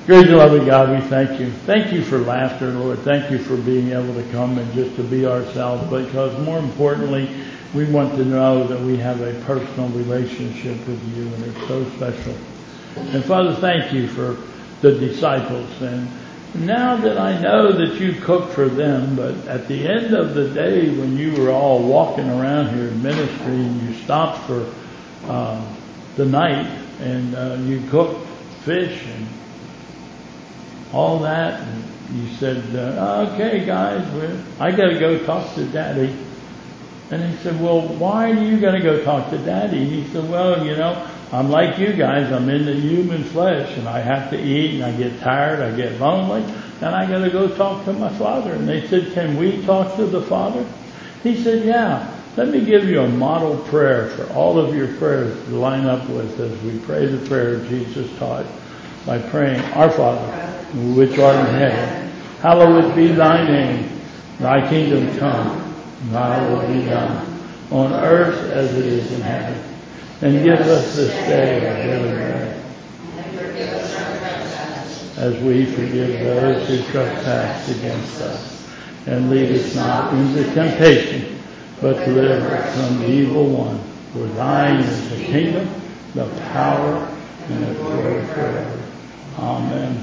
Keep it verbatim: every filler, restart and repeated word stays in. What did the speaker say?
Great loving God, we thank you. Thank you for laughter, Lord. Thank you for being able to come and just to be ourselves. Because more importantly, we want to know that we have a personal relationship with you, and it's so special. And Father, thank you for the disciples. And now that I know that you cooked for them, but at the end of the day, when you were all walking around here in ministry and you stopped for uh, the night and uh, you cooked fish and all that, and you said, uh, okay guys, we're, I got to go talk to Daddy. And he said, well, why are you going to go talk to Daddy? He said, well, you know, I'm like you guys. I'm in the human flesh, and I have to eat, and I get tired, I get lonely, and I got to go talk to my Father. And they said, can we talk to the Father? He said, yeah. Let me give you a model prayer for all of your prayers to line up with as we pray the prayer Jesus taught by praying, Our Father, which art in heaven, hallowed be thy name. Thy kingdom come, thy will be done, on earth as it is in heaven. And give us this day our daily bread, as we forgive those who trespass against us. And lead us not into temptation, but deliver us from the evil one. For thine is the kingdom, the power, and the glory forever. Amen.